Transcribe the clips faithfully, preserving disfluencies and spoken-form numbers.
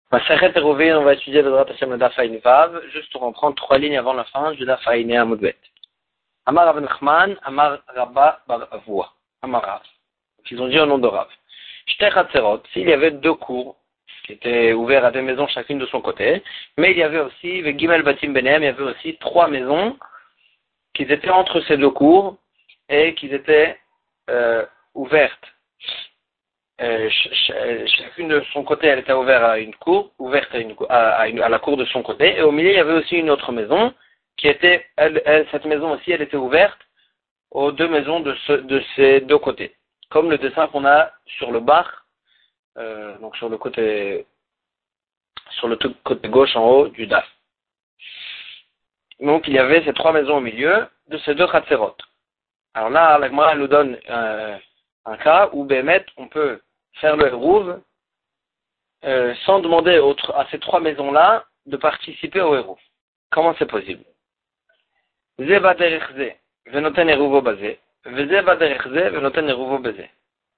Masachet Eruvin, on va étudier le droit Hashem le Daf Ayin Vav, juste pour en prendre trois lignes avant la fin du Daf Ayin et Amudbet. Amar Rav Nachman, Amar Rabba Bar Avua, Amar Rav. Ils ont dit au nom de Rav. Shtei Chatzerot, s'il y avait deux cours qui étaient ouverts à deux maisons chacune de son côté, mais il y avait aussi, avec Gimel Batim Benem, il y avait aussi trois maisons qui étaient entre ces deux cours et qui étaient euh, ouvertes. Euh, ch- ch- chacune de son côté, elle était ouverte à une cour, ouverte à, une, à, à, une, à la cour de son côté, et au milieu il y avait aussi une autre maison qui était, elle, elle, cette maison aussi, elle était ouverte aux deux maisons de, ce, de ces deux côtés, comme le dessin qu'on a sur le bar, euh, donc sur le côté, sur le côté gauche en haut du daf. Donc il y avait ces trois maisons au milieu de ces deux chatzerot. Alors là, la Gemara nous donne euh, un cas où Bémet, on peut faire le hérouv euh, sans demander aux, à ces trois maisons-là de participer au hérouv. Comment c'est possible? Ze va derech ze, venoten hérouvo bazé, veze va derech ze, venoten hérouvo bazé.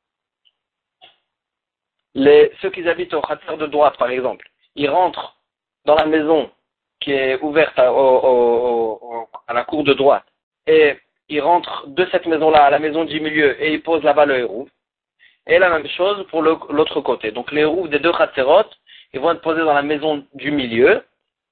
Les, ceux qui habitent au khatser de droite, par exemple, ils rentrent dans la maison qui est ouverte à, au, au, au, à la cour de droite, et ils rentrent de cette maison-là à la maison du milieu, et ils posent là-bas le hérouv. Et la même chose pour le, l'autre côté. Donc les hérouv des deux khatserot, ils vont être posés dans la maison du milieu.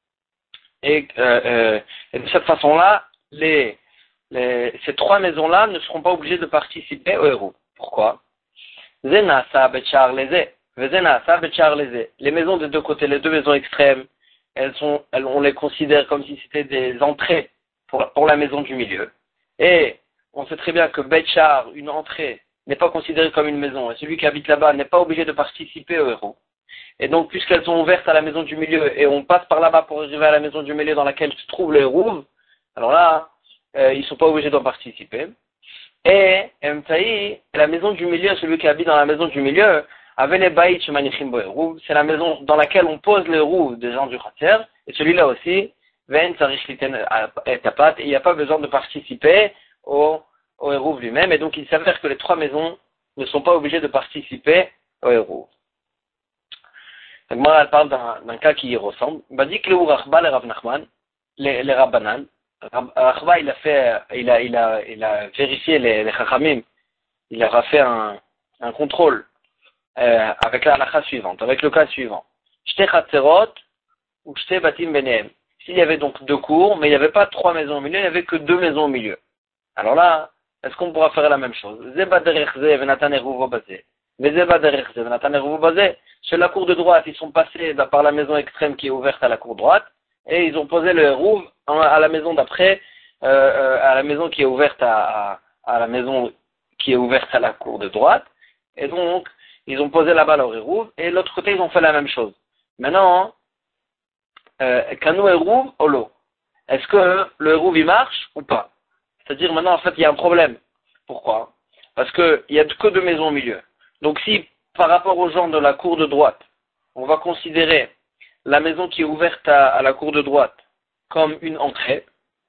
Et, euh, euh, et de cette façon-là, les, les, ces trois maisons-là ne seront pas obligées de participer au hérouv. Pourquoi? Zenasa betchar leze, zenasa betchar leze. Les maisons des deux côtés, les deux maisons extrêmes, elles sont, elles, on les considère comme si c'était des entrées pour, pour la maison du milieu. Et on sait très bien que betchar, une entrée, n'est pas considéré comme une maison, et celui qui habite là-bas n'est pas obligé de participer au hérouv. Et donc, puisqu'elles sont ouvertes à la maison du milieu, et on passe par là-bas pour arriver à la maison du milieu dans laquelle se trouve le hérouv, alors là, euh, ils ne sont pas obligés d'en participer. Et, Mtaï, la maison du milieu, celui qui habite dans la maison du milieu, avait les baït chez Manichim Bo hérouv, c'est la maison dans laquelle on pose le hérouv des gens du Khatser, et celui-là aussi, Ven Tzarich Liten et Tapat, et il n'y a pas besoin de participer au au hérouv lui-même, et donc il s'avère que les trois maisons ne sont pas obligées de participer au hérouv. Donc moi, elle parle d'un, d'un cas qui y ressemble. Badik le Rachba le Rav Nachman, les, les Rabbanan. Rachba, il a fait, il a, il a, il a vérifié les, les Chachamim. Il leur a fait un, un contrôle, euh, avec la halakha suivante, avec le cas suivant. Shtei chatzerot ou shtei batim benehem. S'il y avait donc deux cours, mais il n'y avait pas trois maisons au milieu, il n'y avait que deux maisons au milieu. Alors là, est-ce qu'on pourra faire la même chose? Zeba derech ze venatan hérouvo bazé. Zeba derech ze venatan hérouvo bazé. Chez la cour de droite, ils sont passés par la maison extrême qui est ouverte à la cour droite, et ils ont posé le hérouv à la maison d'après, euh, à la maison qui est ouverte à, à, à la maison qui est ouverte à la cour de droite, et donc ils ont posé là-bas leur hérouv, et l'autre côté ils ont fait la même chose. Maintenant, euh, Kanu hérouv olo. Est-ce que le hérouv il marche ou pas? C'est-à-dire maintenant en fait il y a un problème. Pourquoi? Parce qu'il n'y a que deux maisons au milieu. Donc si par rapport aux gens de la cour de droite, on va considérer la maison qui est ouverte à, à la cour de droite comme une entrée,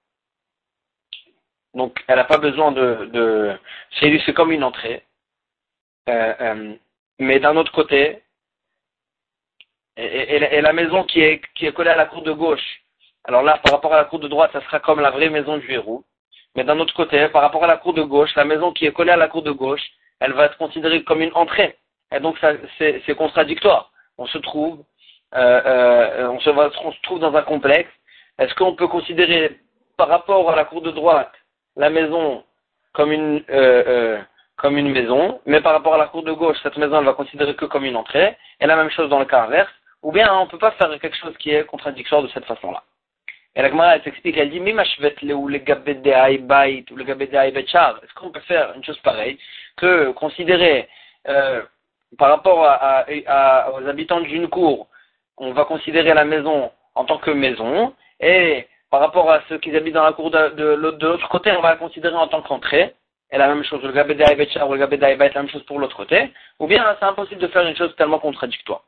donc elle n'a pas besoin de, de c'est, c'est comme une entrée, euh, euh, mais d'un autre côté, et, et, et la maison qui est, qui est collée à la cour de gauche, alors là par rapport à la cour de droite, ça sera comme la vraie maison du hérouv. Mais d'un autre côté, par rapport à la cour de gauche, la maison qui est collée à la cour de gauche, elle va être considérée comme une entrée. Et donc, ça, c'est, c'est contradictoire. On se trouve, euh, euh, on, se va, on se trouve dans un complexe. Est-ce qu'on peut considérer, par rapport à la cour de droite, la maison comme une, euh, euh, comme une maison, mais par rapport à la cour de gauche, cette maison, elle va considérer que comme une entrée, et la même chose dans le cas inverse, ou bien on ne peut pas faire quelque chose qui est contradictoire de cette façon-là. Et la Gemara, elle s'explique, elle dit, ou les gabedei ou les gabedei betchar. Est-ce qu'on peut faire une chose pareille, que considérer, euh, par rapport à, à, à, aux habitants d'une cour, on va considérer la maison en tant que maison, et par rapport à ceux qui habitent dans la cour de, de, de, de l'autre côté, on va la considérer en tant qu'entrée. Et la même chose, le gabedei betchar ou le gabedei bet, la même chose pour l'autre côté. Ou bien, c'est impossible de faire une chose tellement contradictoire.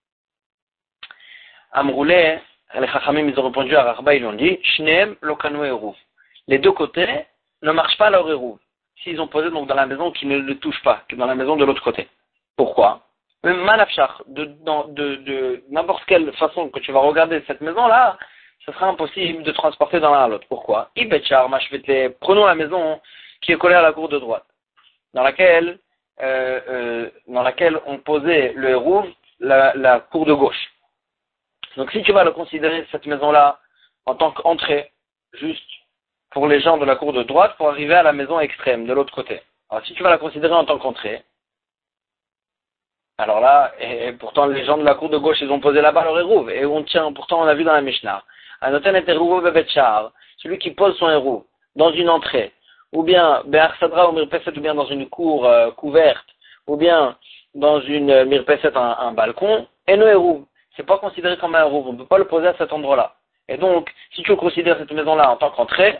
Amroulé, les Chachamim, ils ont répondu à Rachba, ils ont dit, Shneem lo kanu hérouv. Les deux côtés ne marchent pas leur hérouv. S'ils ont posé donc dans la maison qui ne le touche pas, que dans la maison de l'autre côté. Pourquoi? Même Manafshach, de, de, de, de n'importe quelle façon que tu vas regarder cette maison-là, ce sera impossible de transporter d'un à l'autre. Pourquoi? Ibetchar, machvete, prenons la maison qui est collée à la cour de droite, dans laquelle, euh, euh, dans laquelle on posait le hérouv, la, la cour de gauche. Donc si tu vas le considérer, cette maison-là, en tant qu'entrée, juste pour les gens de la cour de droite, pour arriver à la maison extrême, de l'autre côté. Alors si tu vas la considérer en tant qu'entrée, alors là, et, et pourtant les gens de la cour de gauche, ils ont posé là-bas leur hérouv, et on tient, pourtant on a vu dans la Mishnah, Anoten et hérouv bebetchar, celui qui pose son hérouv dans une entrée, ou bien be'arsadra ou mirpeset, ou bien dans une cour euh, couverte, ou bien dans une euh, mirpeset, un, un balcon, et no hérouv. C'est pas considéré comme un hérouv, on ne peut pas le poser à cet endroit-là. Et donc, si tu considères cette maison-là en tant qu'entrée,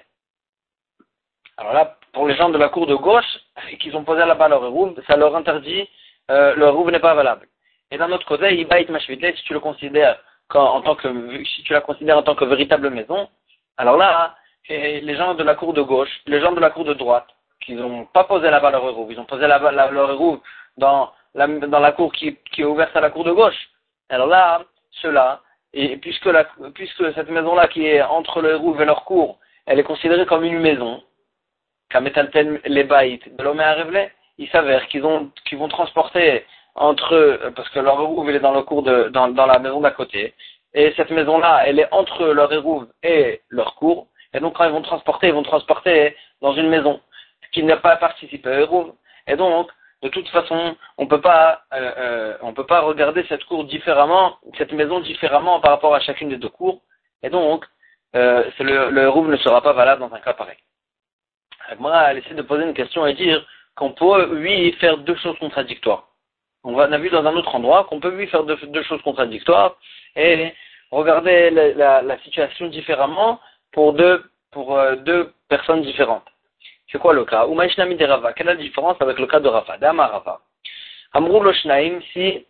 alors là, pour les gens de la cour de gauche, qui ont posé là-bas leur hérouv, ça leur interdit, euh, le hérouv n'est pas valable. Et d'un autre côté, Ibaït Mashvite, si tu le considères quand, en tant que, si tu la considères en tant que véritable maison, alors là, les gens de la cour de gauche, les gens de la cour de droite, qui n'ont pas posé là-bas leur hérouv, ils ont posé là-bas leur hérouv dans la, dans la cour qui, qui est ouverte à la cour de gauche. Alors là, ceux-là, et puisque, la, puisque cette maison-là qui est entre le hérouv et leur cour, elle est considérée comme une maison, Kametalten les baït de l'homme à révéler, il s'avère qu'ils ont, qu'ils vont transporter entre eux, parce que leur hérouv il est dans le cour de, dans, dans la maison d'à côté, et cette maison-là, elle est entre leur hérouv et leur cour, et donc quand ils vont transporter, ils vont transporter dans une maison qui n'a pas participé au hérouv, et donc, de toute façon, on peut pas, euh, euh, on peut pas regarder cette cour différemment, cette maison différemment par rapport à chacune des deux cours, et donc, euh, c'est le, le hérouv ne sera pas valable dans un cas pareil. Moi, elle essaie de poser une question et dire qu'on peut, oui, faire deux choses contradictoires. On a vu dans un autre endroit qu'on peut, oui, faire deux, deux choses contradictoires et regarder la, la, la situation différemment pour deux, pour euh, deux personnes différentes. C'est quoi le cas? Ou Maïshnami de Rava. Quelle est la différence avec le cas de Rava? Dama Rava. Amrou lo Shnaim, si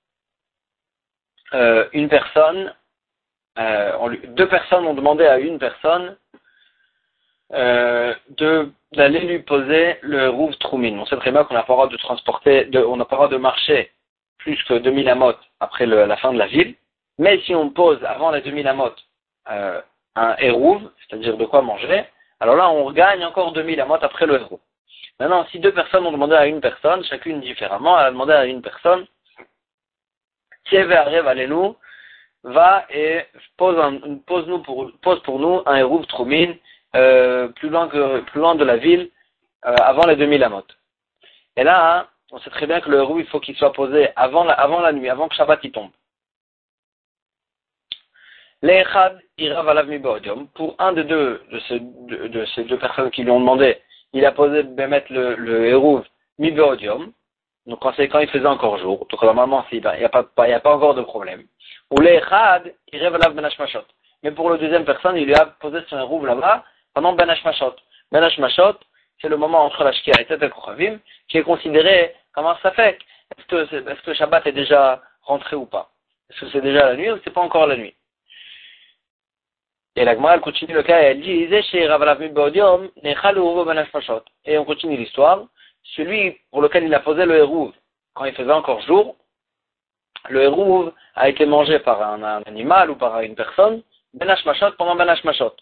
euh, une personne, euh, on lui, deux personnes ont demandé à une personne Euh, de, d'aller lui poser le rouf Troumin. On sait très bien qu'on n'a pas le droit de transporter, de, on n'a pas le droit de marcher plus que deux mille amot après le, la fin de la ville. Mais si on pose avant les deux mille amot euh, un hérouv, c'est-à-dire de quoi manger, alors là on gagne encore deux mille amot après le hérouv. Maintenant, si deux personnes ont demandé à une personne, chacune différemment, elle a demandé à une personne, si elle arrive à nous, va et pose, un, pose, nous pour, pose pour nous un hérouv Troumin, Euh, plus loin que plus loin de la ville, euh, avant les deux mille amot. Et là, hein, on sait très bien que le hérouv, il faut qu'il soit posé avant la, avant la nuit, avant que Shabbat y tombe. L'Echad ira valav mi ba'odium. Pour un des deux de, ce, de, de ces deux personnes qui lui ont demandé, il a posé de mettre le, le hérouv mi ba'odium. Donc quand c'est quand il faisait encore jour. Donc normalement, il n'y a pas, il y a pas encore de problème. Ou l'Echad ira valav ben hashmashot. Mais pour le deuxième personne, il lui a posé son hérouv là-bas pendant Ben Hashmashot. Ben Hashmashot, c'est le moment entre la Shkia et Tet Kochavim, qui est considéré comme un safek. Est-ce que, c'est, est-ce que Shabbat est déjà rentré ou pas? Est-ce que c'est déjà la nuit ou c'est pas encore la nuit? Et la Gemara, elle continue le cas et elle dit, et on continue l'histoire. Celui pour lequel il a posé le hérouv, quand il faisait encore jour, le hérouv a été mangé par un, un animal ou par une personne, Ben Hashmashot pendant Ben Hashmashot.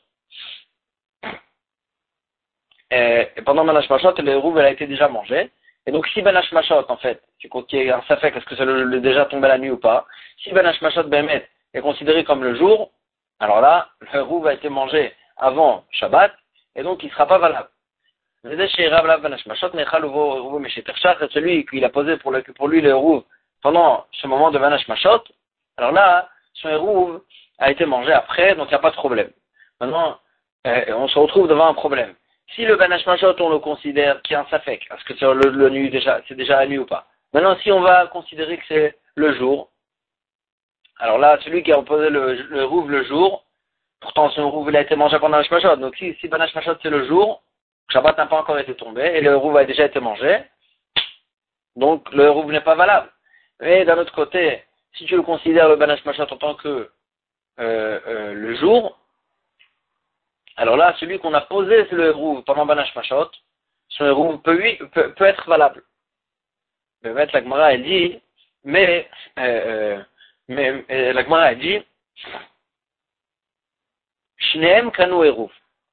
Et pendant Ben Hashmashot, le hérouv a été déjà mangé. Et donc si Ben Hashmashot, en fait, tu qu'il y a un safek, est-ce que c'est le, le déjà tombé la nuit ou pas? Si Ben Hashmashot Behemet est considéré comme le jour, alors là, le hérouv a été mangé avant Shabbat, et donc il ne sera pas valable. Celui qui a posé pour, le, pour lui le hérouv pendant ce moment de Ben Hashmashot, alors là, son hérouv a été mangé après, donc il n'y a pas de problème. Maintenant, euh, on se retrouve devant un problème. Si le Ben Hashmashot, on le considère qu'il y a un safek, est-ce que c'est le, le nuit déjà, c'est déjà la nuit ou pas? Maintenant, si on va considérer que c'est le jour, alors là, celui qui a posé le, le rouv le jour, pourtant son rouv il a été mangé pendant le Hashmashot, donc si, si Ben Hashmashot c'est le jour, Shabbat n'a pas encore été tombé, et le rouv a déjà été mangé, donc le rouv n'est pas valable. Mais d'un autre côté, si tu le considères le Ben Hashmashot en tant que euh, euh, le jour, alors là, celui qu'on a posé le hérouv pendant Ben Hashmashot, son hérouv peut, peut, peut être valable. Le maître la Gemara, elle dit, Mais, euh, mais euh, la Gemara a dit, Shneem kanu eruv.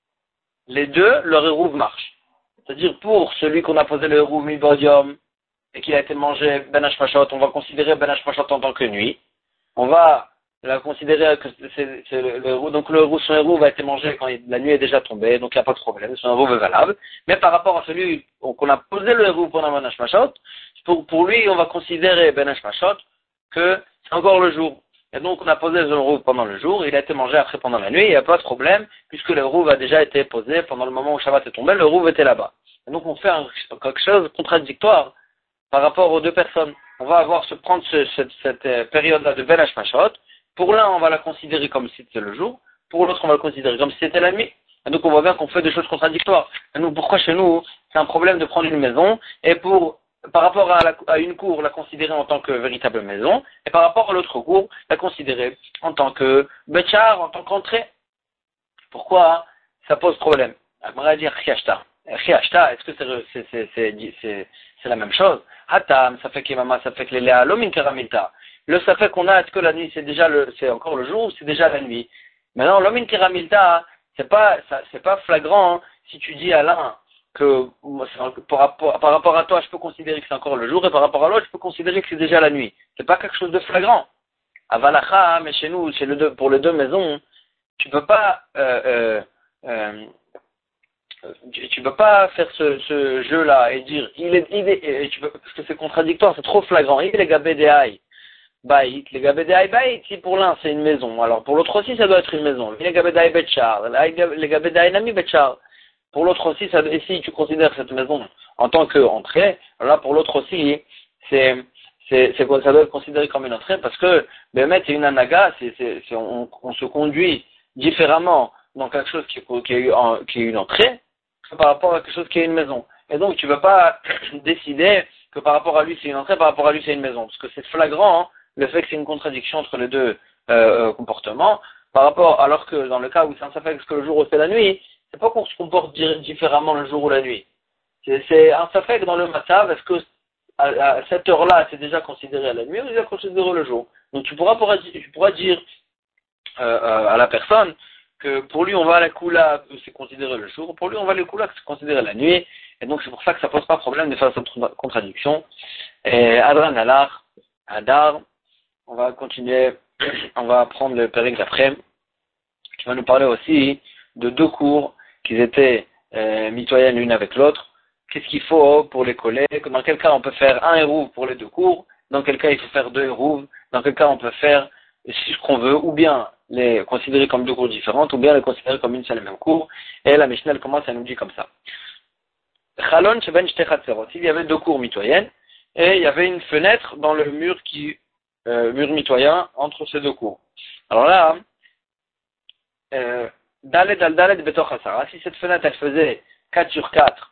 Les deux, leur eruv marche. C'est-à-dire pour celui qu'on a posé le eruv mi-bodium et qui a été mangé ben hashmashot, on va considérer ben hashmashot en tant que nuit. On va la considérer que c'est, c'est le, le eruv. Donc le eruv, son eruv a été mangé quand il, la nuit est déjà tombée, donc il n'y a pas de problème, son eruv est valable. Mais par rapport à celui qu'on a posé le eruv pendant ben hashmashot, pour, pour lui, on va considérer ben hashmashot que c'est encore le jour. Et donc, on a posé le rouve pendant le jour, il a été mangé après pendant la nuit, il n'y a pas de problème, puisque le rouve a déjà été posé pendant le moment où Shabbat est tombé, le rouve était là-bas. Et donc, on fait un, quelque chose de contradictoire par rapport aux deux personnes. On va avoir se prendre ce, cette, cette période-là de Ben Hashmashot. Pour l'un, on va la considérer comme si c'était le jour, pour l'autre, on va la considérer comme si c'était la nuit. Et donc, on voit bien qu'on fait des choses contradictoires. Et nous, pourquoi chez nous, c'est un problème de prendre une maison, et pour par rapport à, la, à une cour, la considérer en tant que véritable maison, et par rapport à l'autre cour, la considérer en tant que betchar, en tant qu'entrée. Pourquoi ça pose problème? On va dire chiashta. Chiashta, est-ce que c'est, c'est, c'est, c'est, c'est, c'est la même chose? Hatam, ça fait qu'imama, ça fait que les léa, lomin karamilta. Le ça fait qu'on a, est-ce que la nuit c'est déjà le, c'est encore le jour ou c'est déjà la nuit? Maintenant, lomin karamilta, c'est pas, ça, c'est pas flagrant, hein, si tu dis à l'un, que par rapport, par rapport à toi, je peux considérer que c'est encore le jour, et par rapport à l'autre, je peux considérer que c'est déjà la nuit. C'est pas quelque chose de flagrant. À Valacha, mais chez nous, chez le deux, pour les deux maisons, tu peux pas, euh, euh, euh, tu, tu peux pas faire ce, ce jeu-là et dire, il est, il est, et tu peux, parce que c'est contradictoire, c'est trop flagrant. Il est gabédéaï, baït, les gabédéaï baït, si pour l'un c'est une maison, alors pour l'autre aussi ça doit être une maison. Il est gabédéaï betchar, les gabédéaï nami betchar. Pour l'autre aussi, ça, et si tu considères cette maison en tant qu'entrée, là pour l'autre aussi, c'est, c'est, c'est, ça doit être considéré comme une entrée parce que, Bémet, c'est une anaga, c'est, c'est, c'est, on, on se conduit différemment dans quelque chose qui, qui, est, qui est une entrée que par rapport à quelque chose qui est une maison. Et donc tu ne vas pas décider que par rapport à lui c'est une entrée, par rapport à lui c'est une maison. Parce que c'est flagrant, hein, le fait que c'est une contradiction entre les deux euh, comportements, par rapport, alors que dans le cas où c'est un safek que le jour ou c'est la nuit, c'est pas qu'on se comporte différemment le jour ou la nuit. C'est, c'est un safek dans le matin, est-ce que à, à cette heure-là, c'est déjà considéré la nuit ou déjà considéré le jour? Donc tu pourras, pourras, tu pourras dire euh, euh, à la personne que pour lui on va à la koula, c'est considéré le jour, pour lui on va à la koula, c'est considéré la nuit, et donc c'est pour ça que ça pose pas problème de faire cette contradiction. Et Adran Alar, Adar, on va continuer, on va prendre le période d'après, qui va nous parler aussi de deux cours qui étaient euh, mitoyennes l'une avec l'autre. Qu'est-ce qu'il faut pour les coller? Dans quel cas on peut faire un hérouve pour les deux cours? Dans quel cas il faut faire deux hérouves? Dans quel cas on peut faire si ce qu'on veut, ou bien les considérer comme deux cours différentes, ou bien les considérer comme une seule et même cour? Et la Mishnah elle commence à nous dire comme ça. Chalon sheben shte chatzerot. Il y avait deux cours mitoyennes, et il y avait une fenêtre dans le mur qui, euh, mur mitoyen entre ces deux cours. Alors là, euh, Daled al Daled betoch hasara. Si cette fenêtre elle faisait quatre sur quatre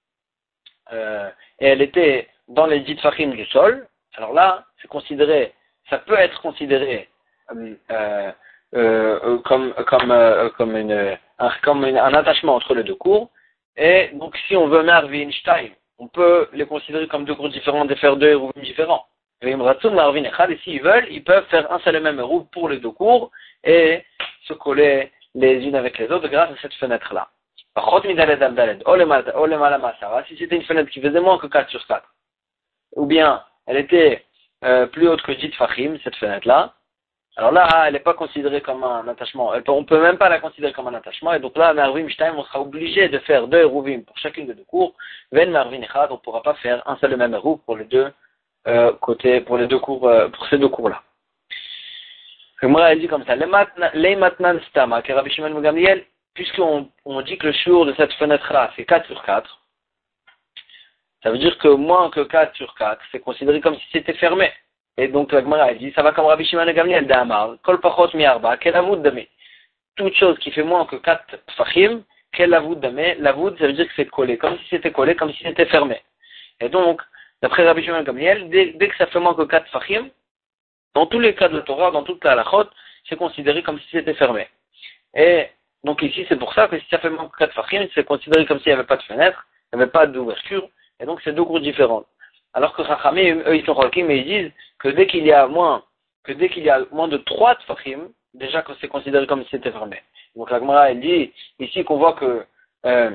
euh, et elle était dans les dix tfachim du sol, alors là, c'est considéré, ça peut être considéré euh, euh, euh, comme comme euh, comme une un, comme une, un attachement entre les deux cours. Et donc si on veut Marvin Stein, on peut les considérer comme deux cours différents et faire deux hérouves différents. Et Marvin et s'ils veulent, ils peuvent faire un seul et même hérouve pour les deux cours et se coller les unes avec les autres grâce à cette fenêtre-là. Si c'était une fenêtre qui faisait moins que quatre sur quatre, ou bien elle était euh, plus haute que dix fachim, cette fenêtre-là, alors là, elle n'est pas considérée comme un attachement. Elle peut, on ne peut même pas la considérer comme un attachement. Et donc là, Mervim Stein, on sera obligé de faire deux hérouvim pour chacune des deux cours. Ven Mervin Echad, on ne pourra pas faire un seul et même hérouv pour les deux euh, côtés, pour les deux cours, euh, pour ces deux cours-là. Moi, elle dit comme ça, les matnan stama, que Rabbi Shimon ben Gamliel, puisqu'on on dit que le jour de cette fenêtre-là, c'est quatre sur quatre, ça veut dire que moins que quatre sur quatre, c'est considéré comme si c'était fermé. Et donc, la Gemara a dit, ça va comme Rabbi Shimon ben Gamliel d'Amar, kol pachot mi arba, quel avoud damé. Toute chose qui fait moins que quatre fachim, quel avoud damé. L'avoud, ça veut dire que c'est collé, comme si c'était collé, comme si c'était fermé. Et donc, d'après Rabbi Shimon ben Gamliel, dès, dès que ça fait moins que quatre fachim, dans tous les cas de la Torah, dans toute la halachot, c'est considéré comme si c'était fermé. Et donc ici, c'est pour ça que si ça fait moins que quatre fachim, c'est considéré comme s'il n'y avait pas de fenêtre, il n'y avait pas d'ouverture, et donc c'est deux cours différents. Alors que Chachamim, eux, ils sont Rokim et ils disent que dès qu'il y a moins, que dès qu'il y a moins de trois Tfachim, déjà que c'est considéré comme si c'était fermé. Donc la Gemara, elle dit, ici qu'on voit que, euh,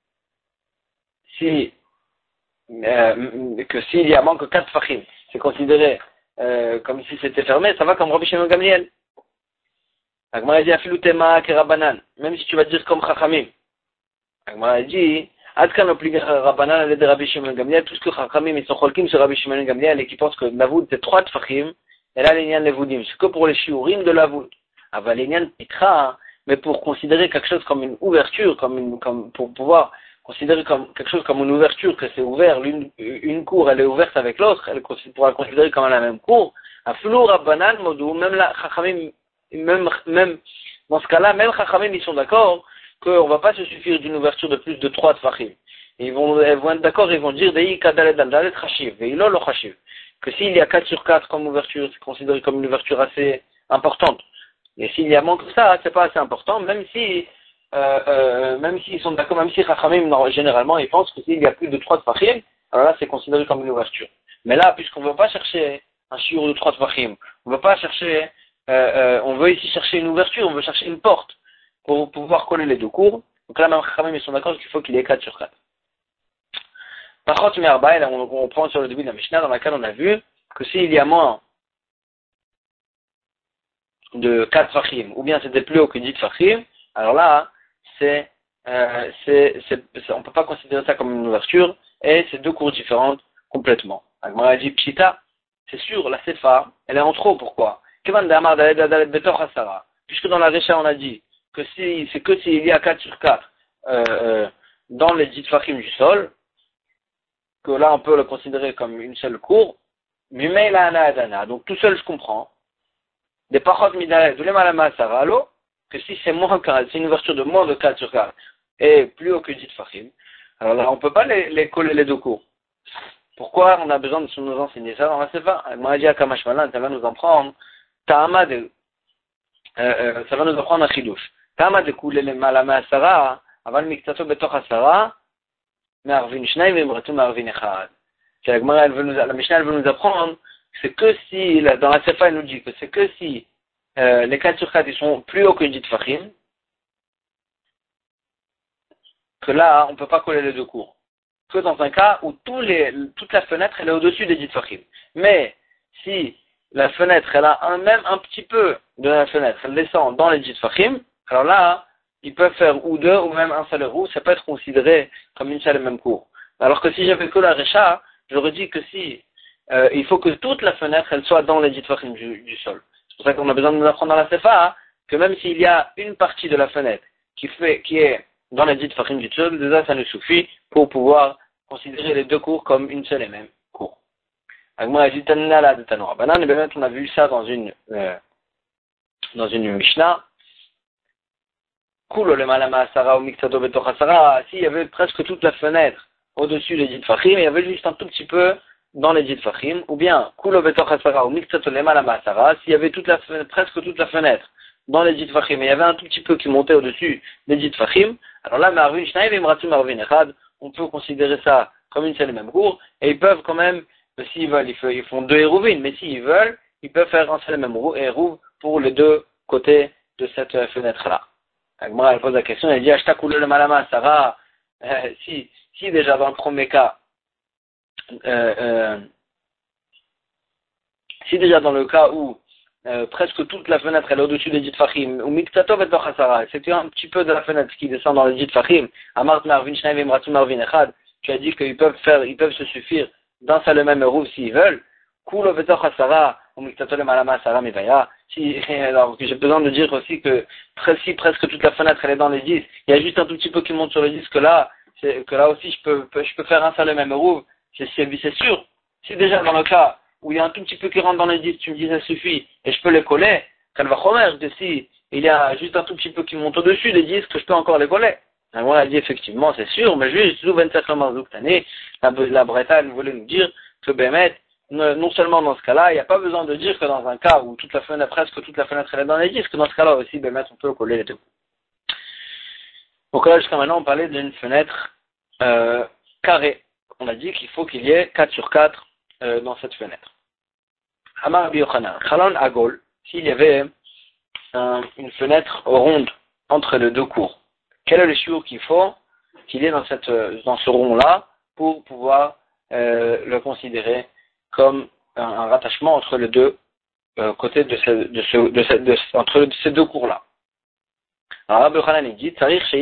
si, euh, que s'il y a moins que quatre Tfachim, c'est considéré, euh, comme si c'était fermé, ça va comme Rabbi Shimon Gamliel. La Gemara dit, Afilu tema kerabanan, même si tu vas dire comme Chachamim. La Gemara dit, Adkan oblige Rabbanan à de Rabbi Shimon Gamliel, tout ce que Chachamim ils sont cholkim sur Rabbi Shimon Gamliel et qui pensent que Navoud c'est trois tfachim, et là l'Inyan Levoudim, c'est que pour les shiurim de Navoud. Avant l'Inyan Pitra, mais pour considérer quelque chose comme une ouverture, comme une, comme, pour pouvoir considérer comme quelque chose comme une ouverture, que c'est ouvert, l'une, une cour elle est ouverte avec l'autre, elle pourra considérer comme la même cour. À Flou Rabbanan Modou, même là, Chachamim, même, même, dans ce cas-là, même Chachamim ils sont d'accord qu'on ne va pas se suffire d'une ouverture de plus de trois tfachim. Ils vont, ils vont être d'accord, ils vont dire que s'il y a quatre sur quatre comme ouverture, c'est considéré comme une ouverture assez importante. Et s'il y a moins que ça, c'est pas assez important, même si, euh, euh, même s'ils sont d'accord, même si Chachamim, généralement, ils pensent que s'il y a plus de trois tfachim, alors là, c'est considéré comme une ouverture. Mais là, puisqu'on ne veut pas chercher un shiur de trois tfachim, on ne veut pas chercher, euh, euh, on veut ici chercher une ouverture, on veut chercher une porte pour pouvoir coller les deux cours. Donc là, même Chachamim, ils sont d'accord qu'il faut qu'il y ait quatre sur quatre. Par contre, Merba, là, on, on prend sur le début de la Mishnah, dans laquelle on a vu que s'il y a moins de quatre fachim, ou bien c'était plus haut que dix fachim, alors là, c'est, euh, c'est, c'est, c'est, on peut pas considérer ça comme une ouverture, et c'est deux cours différentes complètement. Alors, a dit Pshita, c'est sûr, la Sefa, elle est en trop, pourquoi? Puisque dans la Récha, on a dit que si, c'est que s'il y a quatre sur quatre, euh, euh, dans les dix fachim du sol, que là on peut le considérer comme une seule cour, donc tout seul je comprends, des parot midale, de l'emalama saralo, que si c'est moins que c'est une ouverture de moins de quatre sur quatre, et plus haut que dix fachim, alors là on peut pas les, les coller les deux cours. Pourquoi on a besoin de nous enseigner ça dans la Sefa? Moadia Kamashmalan, ça va nous en prendre, Ta'ama de, euh, ça va nous en prendre un chidouche. Ta'ama de couler les malama sara, avant le miktato betoch asara, Marvin Shnaim et Mratou Marvin Echad. La Gemara, elle veut nous, la Mishnah, elle veut nous apprendre, c'est que si, dans la Sefa, elle nous dit que c'est que si, euh, les quatre sur quatre, ils sont plus hauts que dix fachim, que là, on ne peut pas coller les deux cours. Que dans un cas où tous les, toute la fenêtre, elle est au-dessus des dix fachim. Mais, si la fenêtre, elle a un, même un petit peu de la fenêtre, elle descend dans les dix fachim, alors là, ils peuvent faire ou deux, ou même un seul roue, ça peut être considéré comme une seule et même cour. Alors que si j'avais que la Récha, j'aurais dit que si, euh, il faut que toute la fenêtre, elle soit dans les dix fachim du, du sol. C'est pour ça qu'on a besoin de nous apprendre dans la Sefa, hein, que même s'il y a une partie de la fenêtre qui fait, qui est dans les dix fachim du sol, déjà ça nous suffit pour pouvoir considérer les deux cours comme une seule et même cour. Agma a dit Tanina de Tanora Banan, et bien on a vu ça dans une, euh, dans une Mishnah. S'il y avait presque toute la fenêtre au-dessus des dix fachim, il y avait juste un tout petit peu dans les dix fachim, ou bien s'il y avait toute la fenêtre, presque toute la fenêtre dans les dix fachim, mais il y avait un tout petit peu qui montait au-dessus des dix fachim, alors là, Marvin Shnaim et Mratou Marvin Echad, on peut considérer ça comme une seule et même cour, et ils peuvent quand même, s'ils veulent, ils font deux hérouvines, mais s'ils veulent, ils peuvent faire un seul et même hérouve pour les deux côtés de cette fenêtre-là. Agmara, elle pose la question, elle dit, Ashta koule le malama, Sarah, euh, si, si déjà dans le premier cas, euh, euh, si déjà dans le cas où euh, presque toute la fenêtre elle est au-dessus des dix fachim, ou miktato betoch hasara, c'est un petit peu de la fenêtre qui descend dans les dix fachim, amart marvin shnaim et mratou marvin echad, tu as dit qu'ils peuvent faire, ils peuvent se suffire dans ça le même roue s'ils veulent, kulo betoch hasara, ou miktato le malama hasara mevaya. Si, alors, j'ai besoin de dire aussi que si presque toute la fenêtre elle est dans les dix, il y a juste un tout petit peu qui monte sur les dix, que là, c'est, que là aussi je peux, je peux faire un seul et même roue, c'est, c'est sûr. Si déjà dans le cas où il y a un tout petit peu qui rentre dans les dix, tu me dis ça suffit, et je peux les coller, qu'elle va chomer, de si il y a juste un tout petit peu qui monte au-dessus des dix, que je peux encore les coller. Alors elle dit effectivement, c'est sûr, mais juste, la, la Bretagne voulait nous dire que Bémet, non seulement dans ce cas-là, il n'y a pas besoin de dire que dans un cas où toute la fenêtre, presque toute la fenêtre elle est dans les dix, que dans ce cas-là aussi, ben, on peut coller les deux. Donc là, jusqu'à maintenant, on parlait d'une fenêtre euh, carrée. On a dit qu'il faut qu'il y ait quatre sur quatre euh, dans cette fenêtre. Amar Rabbi Yochanan, Chalon Agol, s'il y avait un, une fenêtre ronde entre les deux cours, quel est le shiur qu'il faut qu'il y ait dans, cette, dans ce rond-là pour pouvoir euh, le considérer comme un, un rattachement entre les deux euh, côtés de, ce, de, ce, de, ce, de, ce, entre ces deux cours-là. Alors Rabbi Yochanan dit,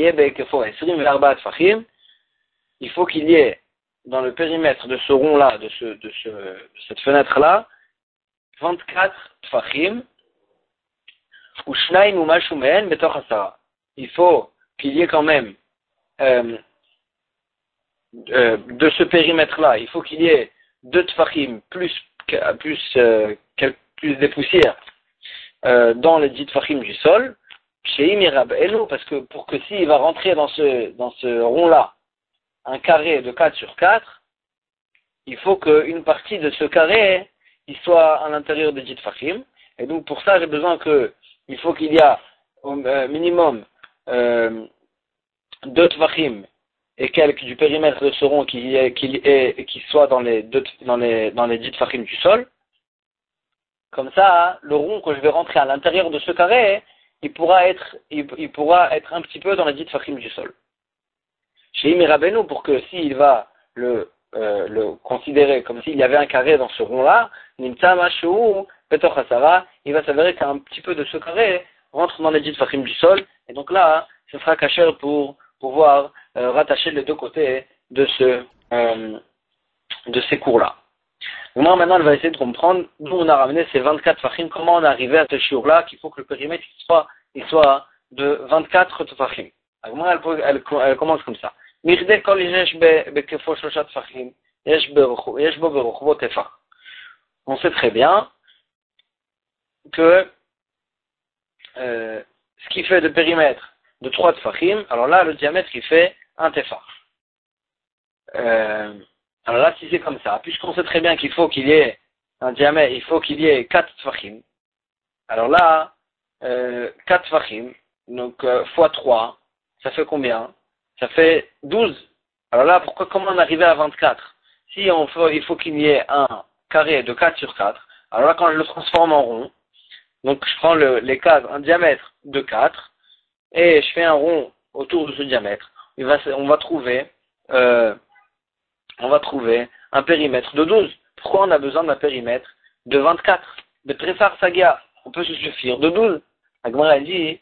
il faut qu'il y ait dans le périmètre de ce rond-là, de, ce, de, ce, de cette fenêtre-là, vingt-quatre tfachim, ou shnaim ou mashumen betoch hasara. Il faut qu'il y ait quand même euh, euh, de ce périmètre-là, il faut qu'il y ait deux tfachim plus plus euh, plus des poussières euh, dans les dix tfachim du sol, chez Imirab Elo, parce que pour que s'il va rentrer dans ce dans ce rond-là un carré de quatre sur quatre, il faut qu'une partie de ce carré il soit à l'intérieur des dix tfachim, et donc pour ça j'ai besoin que il faut qu'il y a au euh, minimum euh, deux tfachim et quelques du périmètre de ce rond qui est qui est qui soit dans les deux dans les dans les dix tfachim du sol. Comme ça, le rond que je vais rentrer à l'intérieur de ce carré, il pourra être il, il pourra être un petit peu dans les dix tfachim du sol. Chez Imirabenu, pour que s'il va le euh, le considérer comme s'il y avait un carré dans ce rond-là, Nimta Mashu Betoch Hasara, il va s'avérer qu'un petit peu de ce carré rentre dans les dix tfachim du sol, et donc là, ce sera caché pour pouvoir euh, rattacher les deux côtés de ce euh, de ces cours-là. Moi, maintenant, on va essayer de comprendre d'où on a ramené ces vingt-quatre tfachim, comment on est arrivé à ce shiur-là, qu'il faut que le périmètre il soit, il soit de vingt-quatre tfachim. Alors, elle, elle, elle commence comme ça. Mirde kol yesh bekefo shoshat tfachim, yesh bo beruchvo tefach. On sait très bien que euh, ce qui fait de périmètre de trois tfachim, alors là, le diamètre, il fait un tefach. Euh, alors là, si c'est comme ça, puisqu'on sait très bien qu'il faut qu'il y ait un diamètre, il faut qu'il y ait quatre tfachim. Alors là, euh, quatre tfachim, donc euh, fois trois, ça fait combien? Ça fait douze. Alors là, pourquoi, comment on arrivait à vingt-quatre? Si on fait, il faut qu'il y ait un carré de quatre sur quatre, alors là, quand je le transforme en rond, donc je prends le, les cases, un diamètre de quatre, et je fais un rond autour de ce diamètre, il va, on va trouver, euh, on va trouver un périmètre de douze. Pourquoi on a besoin d'un périmètre de vingt-quatre? De Trefar Sagia, on peut se suffire de douze. Agmara a dit,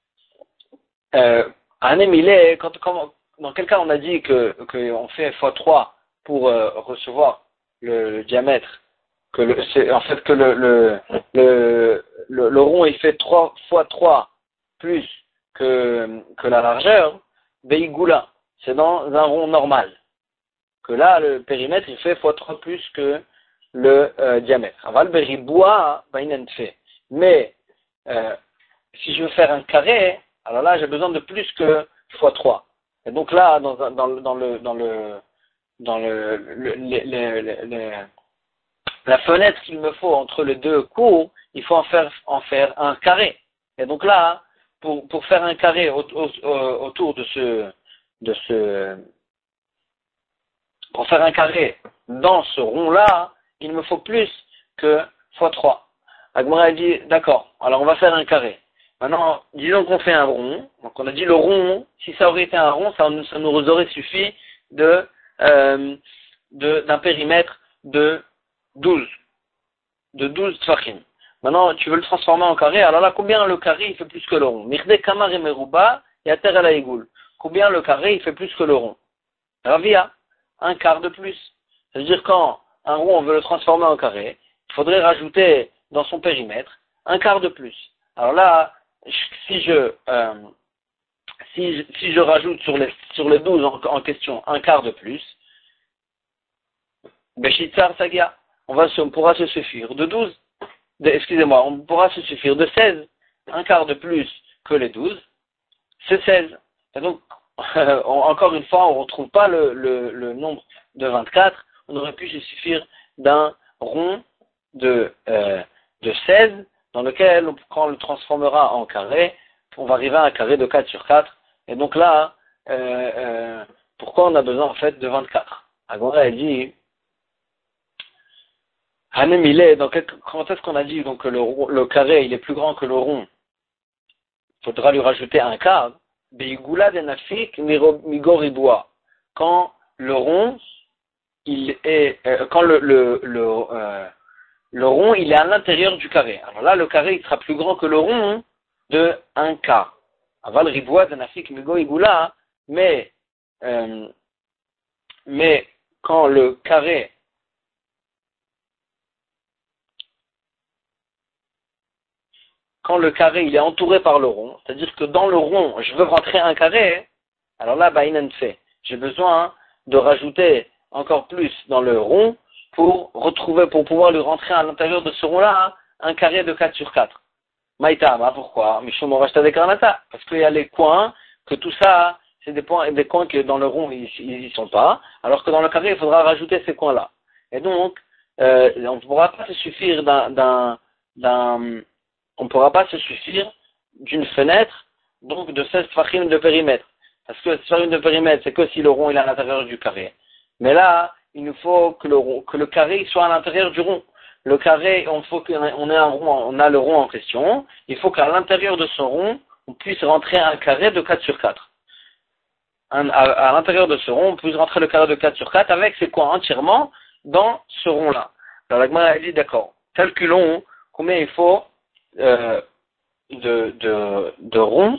euh, un émilé, quand, quand, dans quel cas on a dit que, que on fait fois trois pour euh, recevoir le, le diamètre, que le, c'est, en fait que le, le, le, le, le rond il fait trois fois trois plus que, que la largeur, Beigoula, c'est dans un rond normal. Que là, le périmètre, il fait fois trois plus que le euh, diamètre. Aval beriboua, bainen fait. Mais, euh, si je veux faire un carré, alors là, j'ai besoin de plus que fois trois. Et donc là, dans, dans, dans le, dans le, dans le, le, le, le, le, le la fenêtre qu'il me faut entre les deux cours, il faut en faire, en faire un carré. Et donc là, pour, pour faire un carré au, au, autour de ce, de ce, pour faire un carré dans ce rond-là, il me faut plus que fois trois. Agmara a dit, d'accord, alors on va faire un carré. Maintenant, disons qu'on fait un rond. Donc on a dit le rond, si ça aurait été un rond, ça, ça nous aurait suffi de, euh, de, d'un périmètre de douze. De douze tfachim. Maintenant, tu veux le transformer en carré, alors là, combien le carré il fait plus que le rond? Mirde kamar et meruba, yater ala igoul. Combien le carré il fait plus que le rond? Ravia, un quart de plus. C'est-à-dire quand un rond on veut le transformer en carré, il faudrait rajouter dans son périmètre un quart de plus. Alors là, si je euh, si, je, si je rajoute sur les sur les douze en, en question un quart de plus, Beshitzar Sagia, on va on pourra se suffire de douze, de, excusez-moi, on pourra se suffire de seize, un quart de plus que les douze, c'est seize. Et donc, euh, on, encore une fois, on ne retrouve pas le, le, le nombre de vingt-quatre, on aurait pu se suffire d'un rond de, euh, de seize, dans lequel, quand on le transformera en carré, on va arriver à un carré de quatre sur quatre. Et donc là, euh, euh, pourquoi on a besoin en fait de vingt-quatre? Agora elle dit, Hanem il est, donc quand est-ce qu'on a dit donc que le, le carré il est plus grand que le rond? Il faudra lui rajouter un quart. Beigula de nafik migoribois. Quand le rond il est euh, quand le le le, euh, le rond il est à l'intérieur du carré. Alors là le carré il sera plus grand que le rond de un quart. Aval ribois de nafik migoribula, mais euh, mais quand le carré quand le carré il est entouré par le rond, c'est-à-dire que dans le rond, je veux rentrer un carré, alors là, baïnan fait. J'ai besoin de rajouter encore plus dans le rond pour retrouver, pour pouvoir lui rentrer à l'intérieur de ce rond-là un carré de quatre sur quatre. Maïta, bah pourquoi? Mishum rachta des karnata. Parce qu'il y a les coins, que tout ça, c'est des points, des coins que dans le rond, ils n'y sont pas, alors que dans le carré, il faudra rajouter ces coins-là. Et donc, euh, on ne pourra pas se suffire d'un, d'un, d'un, on ne pourra pas se suffire d'une fenêtre, donc de seize tfachim de périmètre. Parce que tfachim de périmètre, c'est que si le rond est à l'intérieur du carré. Mais là, il nous faut que le, rond, que le carré soit à l'intérieur du rond. Le carré, on faut qu'on ait un rond, on a le rond en question. Il faut qu'à l'intérieur de ce rond, on puisse rentrer un carré de quatre sur quatre. Un, à, à l'intérieur de ce rond, on puisse rentrer le carré de quatre sur quatre avec ses coins entièrement dans ce rond-là. Alors la Gemara a dit, d'accord, calculons combien il faut Euh, de, de, de rond,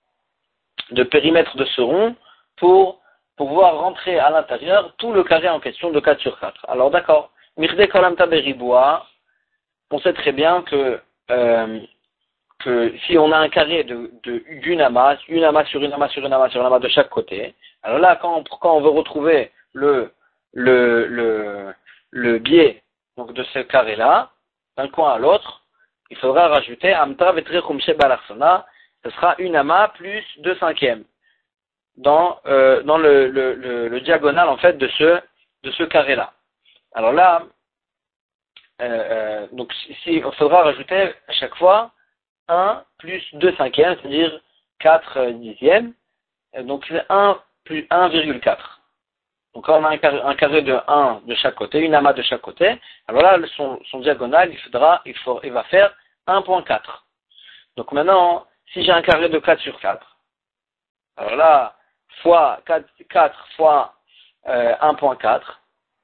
de périmètre de ce rond, pour pouvoir rentrer à l'intérieur tout le carré en question de quatre sur quatre. Alors d'accord, Mirde Kolamta Beribois, on sait très bien que, euh, que si on a un carré de, de, d'une amas, une amas sur une amas sur une amas sur une amas de chaque côté, alors là, quand on, quand on veut retrouver le, le, le, le biais donc de ce carré-là, d'un coin à l'autre, il faudra rajouter Amtra Vetrechumche Balarsona, ce sera une amas plus deux cinquièmes dans, euh, dans le, le, le, le diagonal en fait de ce, de ce carré-là. Alors là, euh, euh, donc si, il faudra rajouter à chaque fois un plus deux cinquièmes, c'est-à-dire quatre dixièmes, donc c'est un plus un virgule quatre. Donc quand on a un carré, un carré de un de chaque côté, une amas de chaque côté, alors là, son, son diagonale, il faudra, il, faut, il va faire un virgule quatre. Donc maintenant, si j'ai un carré de quatre sur quatre, alors là, fois quatre, quatre fois euh, un virgule quatre,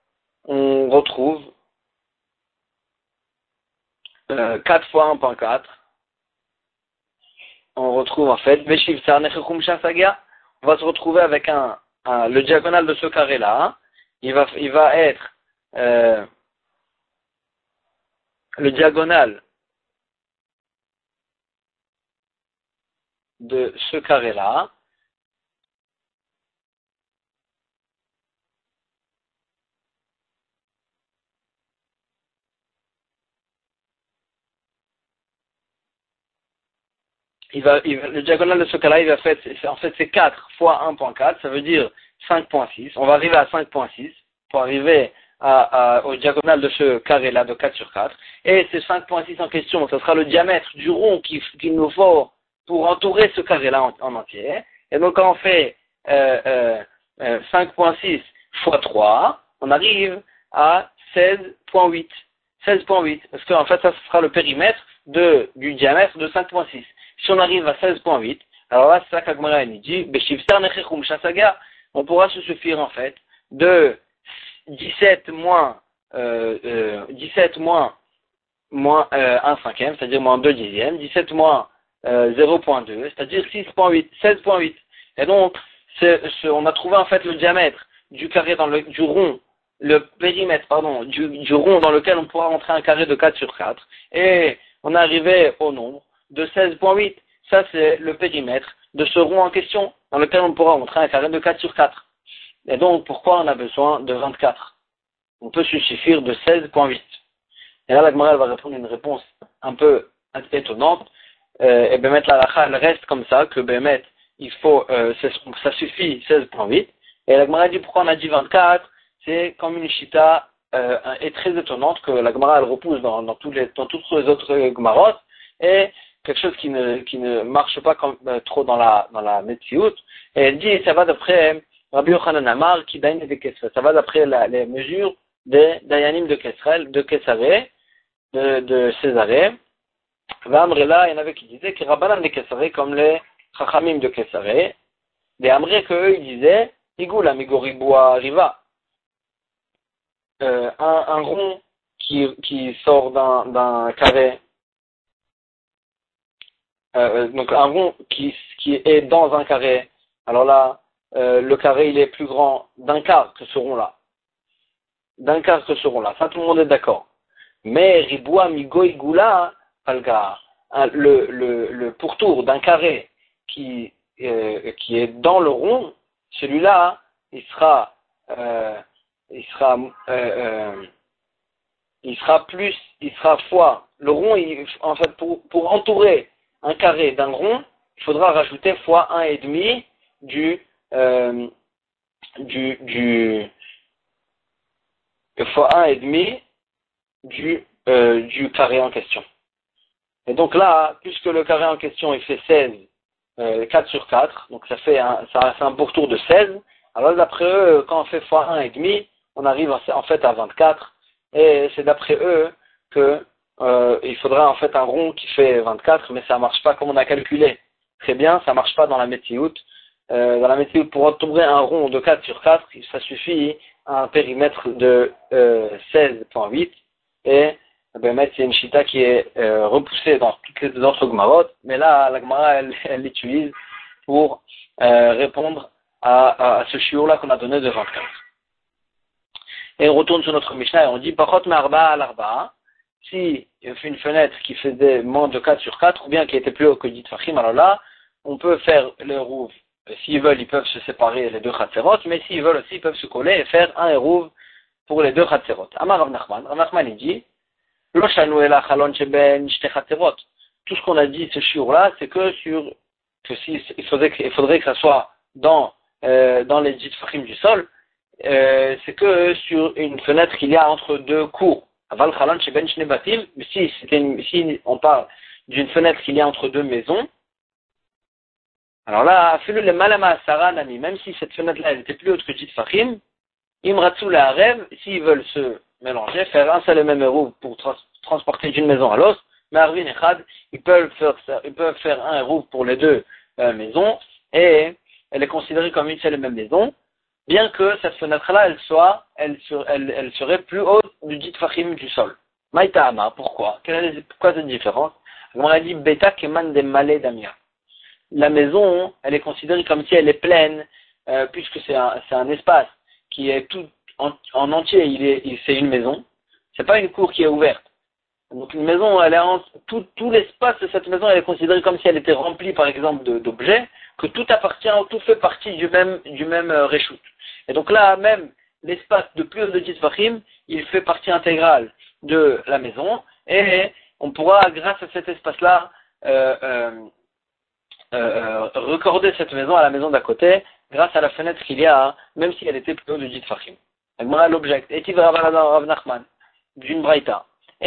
on retrouve euh, quatre fois un virgule quatre, on retrouve en fait, on va se retrouver avec un, un le diagonale de ce carré-là, hein, il va, il va être euh, le diagonale de ce carré-là, il va, il va, le diagonale de ce carré-là, il va faire, en fait, c'est quatre fois un virgule quatre, ça veut dire cinq virgule six. On va arriver à cinq virgule six pour arriver à, à, au diagonale de ce carré-là de quatre sur quatre. Et c'est cinq virgule six en question, ce sera le diamètre du rond qu'il qu'il nous faut pour entourer ce carré-là en, en entier. Et donc, quand on fait euh, euh, euh, cinq virgule six fois trois, on arrive à seize virgule huit. seize virgule huit, parce qu'en fait, ça sera le périmètre de, du diamètre de cinq virgule six. Si on arrive à seize virgule huit, alors là, c'est ça qu'Agmara dit, on pourra se suffire en fait de dix-sept moins, euh, euh, dix-sept moins, moins euh, un cinquième, c'est-à-dire moins deux dixièmes, dix-sept moins euh, zéro virgule deux, c'est-à-dire six virgule huit, seize virgule huit. Et donc, c'est, c'est, on a trouvé en fait le diamètre du carré dans le, du rond, le périmètre, pardon, du, du rond dans lequel on pourra rentrer un carré de quatre sur quatre, et on est arrivé au nombre de seize virgule huit. Ça, c'est le périmètre de ce rond en question, dans lequel on pourra rentrer un carré de quatre sur quatre. Et donc, pourquoi on a besoin de vingt-quatre? On peut se suffire de seize virgule huit. Et là, la Gemara va répondre une réponse un peu étonnante. Euh, et Bémet, la lacha, elle reste comme ça, que Bémet, il faut, euh, ça suffit seize virgule huit. Et la Gemara dit pourquoi on a dit vingt-quatre? C'est comme une chita euh, est très étonnante que la Gemara elle repousse dans, dans, tous les, dans toutes les autres Gemarot, et quelque chose qui ne, qui ne marche pas comme, euh, trop dans la, dans la Metsiout. Et elle dit, ça va d'après Rabbi Yochanan Amar, qui donne des questions. Ça va d'après la, les mesures des Dayanim de Kesrel, de Kesaré, de, de Césarée. V'amrela, il y en avait qui disaient que Rabbanan de Kesaré, comme les Chachamim de Kesaré, des Amré qu'eux, ils disaient, Igoula, Migoriboua, Riva. Euh, un, un rond qui, qui sort d'un, d'un carré, euh, donc un rond qui, qui est dans un carré, alors là, euh, le carré, il est plus grand d'un quart que ce rond-là. D'un quart que ce rond-là. Ça, tout le monde est d'accord. Mais Riboua, Migo, Igoula, Palga, le, le, le pourtour d'un carré qui, euh, qui est dans le rond, celui-là, il sera, euh, il sera, euh, euh, il sera plus, il sera fois, le rond, il, en fait, pour, pour entourer un carré d'un rond, il faudra rajouter fois un et demi du, euh, du, du, fois un et demi du, euh, du carré en question. Et donc là, puisque le carré en question, il fait seize, euh, quatre sur quatre, donc ça fait un, ça fait un pourtour de seize, alors d'après eux, quand on fait fois un et demi, on arrive en fait à vingt-quatre, et c'est d'après eux que euh, il faudra en fait un rond qui fait vingt-quatre, mais ça marche pas comme on a calculé. Très bien, ça marche pas dans la métioute. Euh, dans la métioute, pour entourer un rond de quatre sur quatre, ça suffit à un périmètre de euh, seize virgule huit, et ben, c'est une chita qui est euh, repoussée dans toutes les autres Gmarot, mais là, la Gmara, elle, elle l'utilise pour euh, répondre à, à, à ce shiur-là qu'on a donné de vingt-quatre. Et on retourne sur notre Mishnah et on dit, Pachot Marba al Arba, si il fait une fenêtre qui faisait moins de quatre sur quatre, ou bien qui était plus haut que dix Fachim, alors là, on peut faire le rouv. S'ils veulent, ils peuvent se séparer les deux Khatserot, mais s'ils veulent aussi, ils peuvent se coller et faire un rouv pour les deux Khatserot. Amar Rav Nachman, Rav Nachman il dit, tout ce qu'on a dit ce shiur-là, c'est que sur que si, il, faudrait, il faudrait que ça soit dans, euh, dans les dix fachim du sol, euh, c'est que sur une fenêtre qu'il y a entre deux cours. Aval chalon sheben shne batim, mais si, une, si on parle d'une fenêtre qu'il y a entre deux maisons, alors là, le malama sara nami, même si cette fenêtre-là elle était plus haute que dix fachim, imratsu la rêve, s'ils veulent se mélanger, faire un seul et même hérouv pour trans- transporter d'une maison à l'autre, mais Arvin et Chad, ils peuvent faire ça, ils peuvent faire un hérouv pour les deux euh, maisons, et elle est considérée comme une seule et même maison, bien que cette fenêtre-là, elle soit, elle, sur, elle, elle serait plus haute du dit fachim du sol. Maïta Ama, pourquoi? Quelle est, pourquoi cette différence? On a dit Beta Keman de Malé Damia. La maison, elle est considérée comme si elle est pleine, euh, puisque c'est un, c'est un espace qui est tout en, en entier, il est, il, c'est une maison. C'est pas une cour qui est ouverte. Donc une maison, elle est en, tout, tout l'espace de cette maison, elle est considérée comme si elle était remplie, par exemple, de, d'objets, que tout appartient, tout fait partie du même, du même euh, réchout. Et donc là, même l'espace de plus de dix fachim, il fait partie intégrale de la maison, et on pourra, grâce à cet espace-là, euh, euh, euh, recorder cette maison à la maison d'à côté, grâce à la fenêtre qu'il y a, même si elle était plus haut de dix fachim. Moi, l'object, et Rav Nachman, d'une braïta.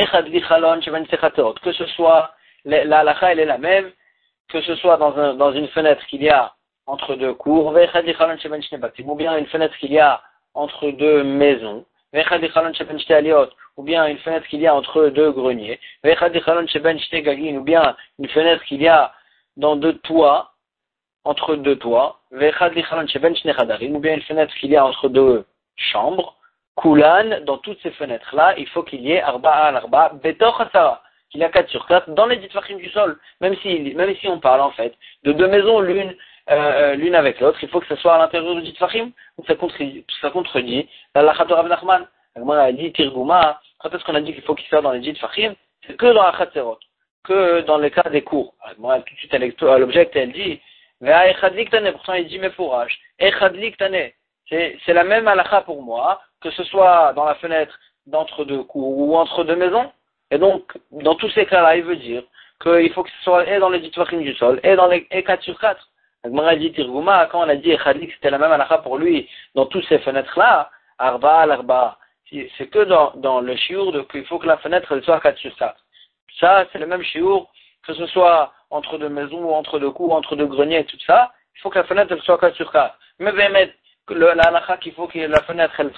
Que ce soit, la halakha, elle est la même, que ce soit dans, un, dans une fenêtre qu'il y a entre deux cours, ou bien une fenêtre qu'il y a entre deux maisons, ou bien une fenêtre qu'il y a entre deux greniers, ou bien une fenêtre qu'il y a dans deux toits, entre deux toits, ou bien une fenêtre qu'il y a entre deux chambres, Kulan, dans toutes ces fenêtres-là, il faut qu'il y ait Arba al Arba, Betor Hasara, qu'il y a quatre sur quatre dans les dix fachim du sol. Même si, même si on parle en fait de deux maisons l'une, euh, l'une avec l'autre, il faut que ce soit à l'intérieur du dix fachim, ou ça contredit, ça contredit la halakha de Rav Nachman. Moi, elle a dit Tirgouma, quand est-ce qu'on a dit qu'il faut qu'il soit dans les dix fachim? C'est que dans la Khatserot, que dans les cas des cours. Moi, tout de suite, elle, l'object, elle dit, pourtant il dit mes fourrages, c'est, c'est la même halakha pour moi, que ce soit dans la fenêtre d'entre deux cours ou entre deux maisons. Et donc, dans tous ces cas-là, il veut dire qu'il faut que ce soit et dans les dix fachim du sol, et dans les et quatre sur quatre. Donc, Mara dit Tirgouma, quand on a dit Echadlik, c'était la même halakha pour lui, dans toutes ces fenêtres-là, Arba al Arba. C'est que dans, dans le shiur de qu'il faut que la fenêtre elle soit quatre sur quatre. Ça, c'est le même shiur, que ce soit entre deux maisons, ou entre deux cours, entre deux greniers, et tout ça, il faut que la fenêtre elle soit quatre sur quatre. Mais bien mettre la halakha qu'il faut que la fenêtre elle soit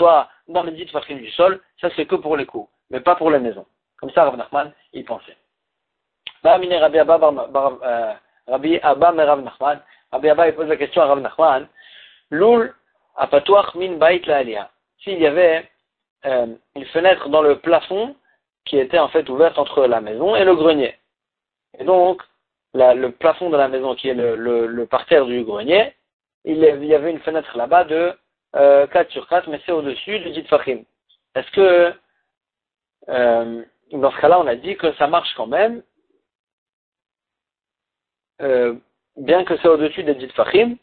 dans les dix tfachim du sol, ça c'est que pour les cours, mais pas pour les maisons. Comme ça, Rav Nachman, il pensait. Rabbi Abba, euh, Rabbi Abba, mais Rav Nachman, Rabbi Abba, il pose la question à Rav Nachman, Loul, apatouach min bait la aliyah. S'il y avait euh, une fenêtre dans le plafond qui était en fait ouverte entre la maison et le grenier. Et donc, la, le plafond de la maison qui est le, le, le parterre du grenier, il y avait une fenêtre là-bas de euh, quatre sur quatre, mais c'est au-dessus du dit Fahim. Est-ce que, euh, dans ce cas-là, on a dit que ça marche quand même, euh, bien que c'est au-dessus des dit Fahim,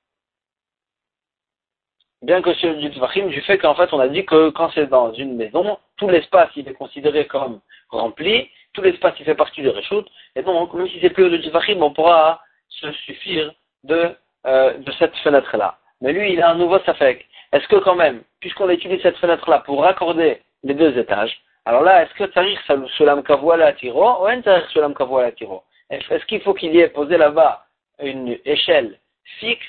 bien que c'est au-dessus du Fahim, du fait qu'en fait, on a dit que quand c'est dans une maison, tout l'espace, il est considéré comme rempli, tout l'espace, il fait partie du Réchout, et donc, même si c'est plus au-dessus du Fahim, on pourra se suffire de, euh, de cette fenêtre-là. Mais lui, il a un nouveau safek. Est-ce que quand même, puisqu'on utilise cette fenêtre-là pour raccorder les deux étages, alors là, est-ce que Tariq Sulam Kavua la Tiro ou un Tariq Sulam Kavua la Tiro? Est-ce qu'il faut qu'il y ait posé là-bas une échelle fixe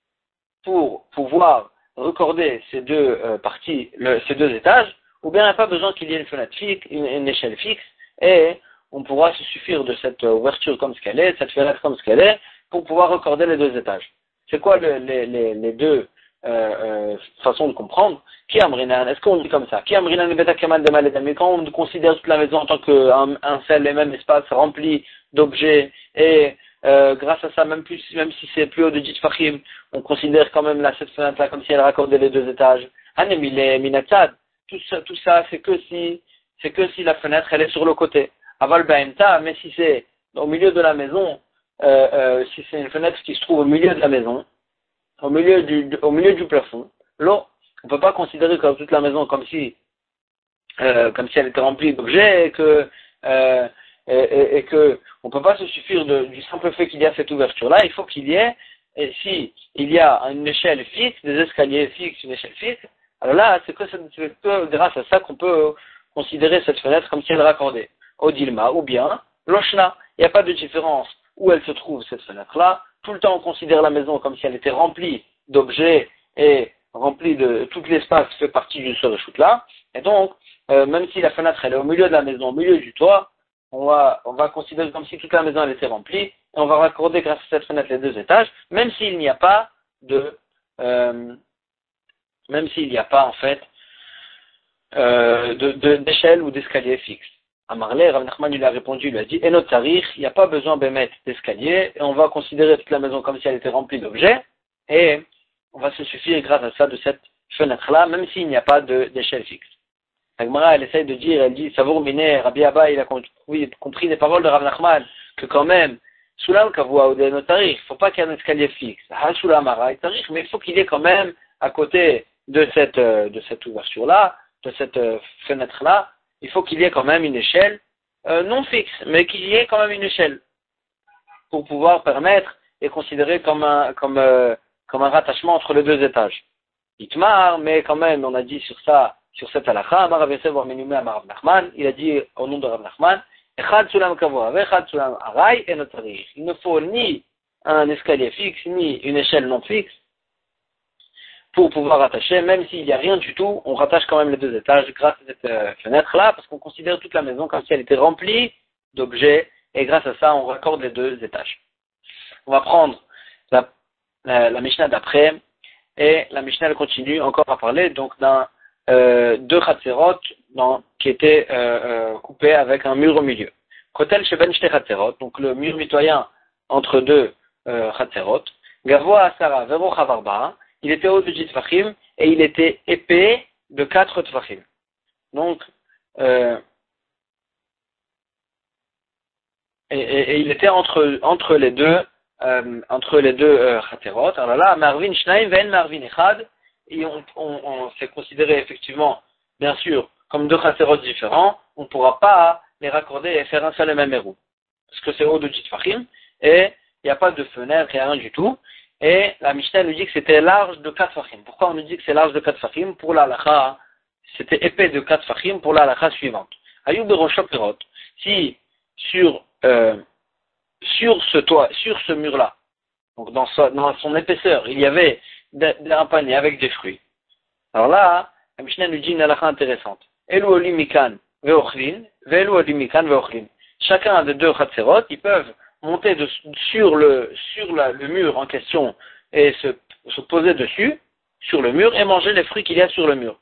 pour pouvoir raccorder ces deux euh, parties, le, ces deux étages, ou bien il n'y a pas besoin qu'il y ait une fenêtre fixe, une, une échelle fixe, et on pourra se suffire de cette ouverture comme ce qu'elle est, cette fenêtre comme ce qu'elle est, pour pouvoir raccorder les deux étages. C'est quoi le, les, les, les deux euh, euh, façons de comprendre? Qui amrinan? Est-ce qu'on dit comme ça? Qui amrinan le betakaman de maledami? Quand on considère toute la maison en tant qu'un un seul et même espace rempli d'objets, et euh, grâce à ça, même plus, même si c'est plus haut de dix fachim, on considère quand même là, cette fenêtre-là comme si elle raccordait les deux étages. Anemile minatzad. Tout ça, tout ça, c'est que si, c'est que si la fenêtre, elle est sur le côté. Aval baemta, mais si c'est au milieu de la maison, euh, euh, si c'est une fenêtre qui se trouve au milieu de la maison, au milieu du, au milieu du plafond, là, on peut pas considérer comme toute la maison comme si, euh, comme si elle était remplie d'objets et que, euh, et, et, et que on peut pas se suffire de, du simple fait qu'il y a cette ouverture-là. Il faut qu'il y ait, et si il y a une échelle fixe, des escaliers fixes, une échelle fixe, alors là, c'est que, c'est que grâce à ça qu'on peut considérer cette fenêtre comme si elle raccordait au Dilma, ou bien l'Oshna. Il n'y a pas de différence où elle se trouve, cette fenêtre-là. Tout le temps, on considère la maison comme si elle était remplie d'objets et remplie de tout l'espace fait partie du Soreshut-là. Et donc, euh, même si la fenêtre, elle est au milieu de la maison, au milieu du toit, on va, on va considérer comme si toute la maison, elle était remplie, et on va raccorder grâce à cette fenêtre les deux étages, même s'il n'y a pas de, euh, même s'il n'y a pas, en fait, euh, de, de, d'échelle ou d'escalier fixe. À Marley, Rav Nachman lui a répondu, il lui a dit, et notre tarif, il n'y a pas besoin de mettre d'escalier, et on va considérer toute la maison comme si elle était remplie d'objets, et on va se suffire grâce à ça de cette fenêtre-là, même s'il n'y a pas de, d'échelle fixe. La Gemara, elle essaye de dire, elle dit, Savour Miné, Rabbi Abba, il a compris, compris les paroles de Rav Nachman, que quand même, Soulam Kavua ou de notre tarif, il ne faut pas qu'il y ait un escalier fixe. Ha Soulam Ara, tarif, mais il faut qu'il y ait quand même, à côté de cette, de cette ouverture-là, de cette fenêtre-là, il faut qu'il y ait quand même une échelle, euh, non fixe, mais qu'il y ait quand même une échelle, pour pouvoir permettre et considérer comme un, comme, euh, comme un rattachement entre les deux étages. Itmar, mais quand même, on a dit sur ça, sur cette halakha, Amar Rav Yosef Bar Menumé Amar Rav Nachman, il a dit au nom de Rav Nachman, Echad Sulam Kavua, Vechad Sulam Arai et Notarich. Il ne faut ni un escalier fixe, ni une échelle non fixe, pour pouvoir rattacher, même s'il n'y a rien du tout, on rattache quand même les deux étages grâce à cette euh, fenêtre-là, parce qu'on considère toute la maison comme si elle était remplie d'objets, et grâce à ça, on raccorde les deux étages. On va prendre la, la, la Mishnah d'après, et la Mishnah elle continue encore à parler donc d'un euh, deux Chatzerot qui étaient euh, euh, coupés avec un mur au milieu. Kotel Sheben Shte Chatzerot, donc le mur mitoyen entre deux euh, Chatzerot, Gavoa Asara Vero Chavarba, il était haut de dix tfachim et il était épais de quatre tfachim. Donc, euh, et, et, et il était entre, entre les deux, euh, entre les deux euh, chaterot. Alors là, Marvin Shnaim Ven Marvin Echad, et on, on, on s'est considéré effectivement, bien sûr, comme deux chaterot différents, on ne pourra pas les raccorder et faire un seul et même héros. Parce que c'est haut de dix tfachim, et il n'y a pas de fenêtre, il n'y a rien du tout. Et la Mishnah nous dit que c'était large de quatre fachim. Pourquoi on nous dit que c'est large de quatre fachim? Pour la halakha, c'était épais de quatre fachim pour la halakha suivante. Ayub Roshopirot, si sur, euh, sur ce toit, sur ce mur-là, donc dans, so, dans son épaisseur, il y avait de, de, un panier avec des fruits. Alors là, la Mishnah nous dit une halakha intéressante. Elu olim mikan ve'ochlin, ve'elu olim mikan ve'ochlin. Chacun des deux chatzerot, ils peuvent monter de, sur le sur la, le mur en question et se, se poser dessus, sur le mur, et manger les fruits qu'il y a sur le mur.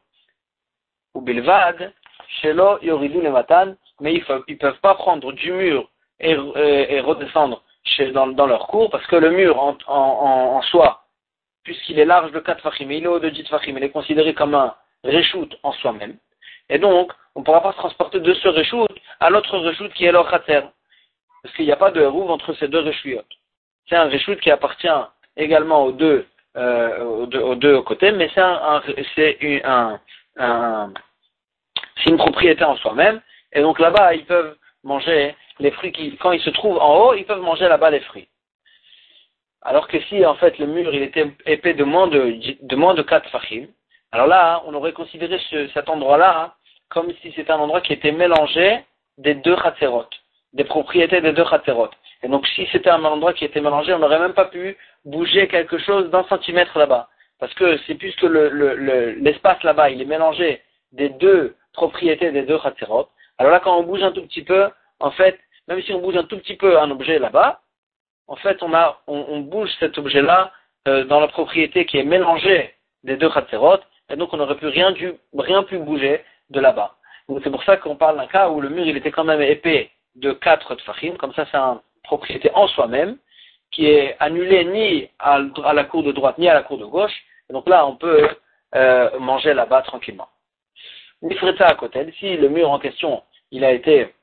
Ou bilvad, shelo yoridu le matan, mais ils ne peuvent pas prendre du mur et, et, et redescendre chez, dans, dans leur cour, parce que le mur en, en, en, en soi, puisqu'il est large de quatre fachim, il est haut de dix fachim, il est considéré comme un reshoot en soi-même. Et donc, on ne pourra pas se transporter de ce reshoot à l'autre reshoot qui est leur khatser. Parce qu'il n'y a pas de hérouve entre ces deux reshouyot. C'est un reshoot qui appartient également aux deux, euh, aux deux, aux deux côtés, mais c'est un, un c'est un, un, c'est une propriété en soi-même. Et donc là-bas, ils peuvent manger les fruits qui, quand ils se trouvent en haut, ils peuvent manger là-bas les fruits. Alors que si, en fait, le mur, il était épais de moins de, de moins de quatre fachim, alors là, on aurait considéré ce, cet endroit-là comme si c'était un endroit qui était mélangé des deux chatzerot, des propriétés des deux chatzerot. Et donc, si c'était un endroit qui était mélangé, on n'aurait même pas pu bouger quelque chose d'un centimètre là-bas. Parce que c'est puisque le, le, le, l'espace là-bas, il est mélangé des deux propriétés des deux chatzerot. Alors là, quand on bouge un tout petit peu, en fait, même si on bouge un tout petit peu un objet là-bas, en fait, on a, on, on bouge cet objet-là euh, dans la propriété qui est mélangée des deux chatzerot, et donc on n'aurait plus rien dû, rien pu bouger de là-bas. Donc c'est pour ça qu'on parle d'un cas où le mur il était quand même épais de quatre tfachim, comme ça c'est une propriété en soi-même, qui est annulée ni à, à la cour de droite ni à la cour de gauche, et donc là on peut euh, manger là-bas tranquillement. Nifreta à côté, si le mur en question il a été,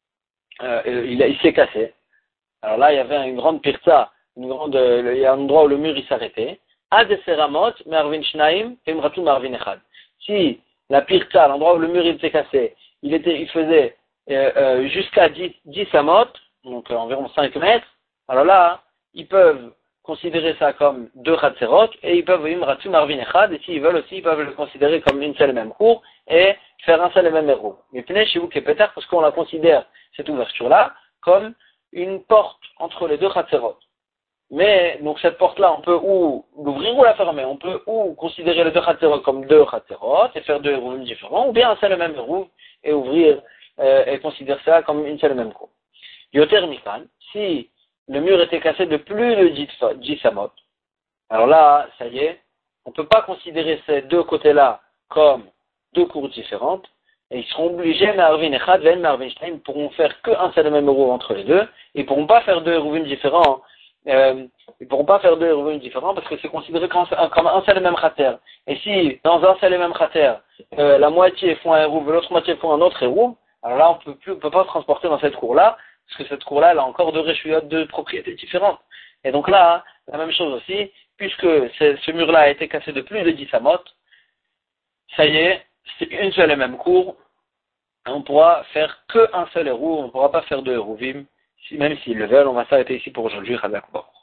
euh, il, a, il s'est cassé, alors là il y avait une grande pirza, une grande, euh, il y a un endroit où le mur il s'arrêtait, Adeseramot, Mervin Shnaim, Emratu Marvin Echad. Si la pirza, l'endroit où le mur il s'est cassé, il était, il faisait euh, euh, jusqu'à dix, dix amot, donc euh, environ cinq mètres, alors là, ils peuvent considérer ça comme deux chatzerot, et ils peuvent Emratu Marvin Echad, et s'ils veulent aussi, ils peuvent le considérer comme une seule et même cour, et faire un seul et même héros. Mais prenez chez vous qui est peut-être parce qu'on la considère, cette ouverture-là, comme une porte entre les deux chatzerot. Mais, donc cette porte-là, on peut ou l'ouvrir ou la fermer. On peut ou considérer les deux chatzerot comme deux chatzerot et faire deux hérouves différents, ou bien un seul et même hérouve et ouvrir euh, et considérer ça comme une seule et même cour. Yoter mikan, si le mur était cassé de plus de dix amot, alors là, ça y est, on ne peut pas considérer ces deux côtés-là comme deux cours différentes, et ils seront obligés, Marvin Echad, Ven Marvin Shnaim, ils ne pourront faire qu'un seul et même hérouve entre les deux, ils ne pourront pas faire deux hérouves différents. Euh, ils ne pourront pas faire deux revenus différents parce que c'est considéré comme un, comme un seul et même khater. Et si dans un seul et même khater, euh, la moitié font un hérouve et l'autre moitié font un autre hérouve, alors là on peut plus, on peut pas se transporter dans cette cour-là parce que cette cour-là elle a encore deux réchouillottes de propriétés différentes. Et donc là, la même chose aussi, puisque ce, ce mur-là a été cassé de plus de dix amot, ça y est, c'est une seule et même cour, on pourra faire qu'un seul hérouve, on ne pourra pas faire deux hérouvim. Si, même s'ils le veulent, on va s'arrêter ici pour aujourd'hui.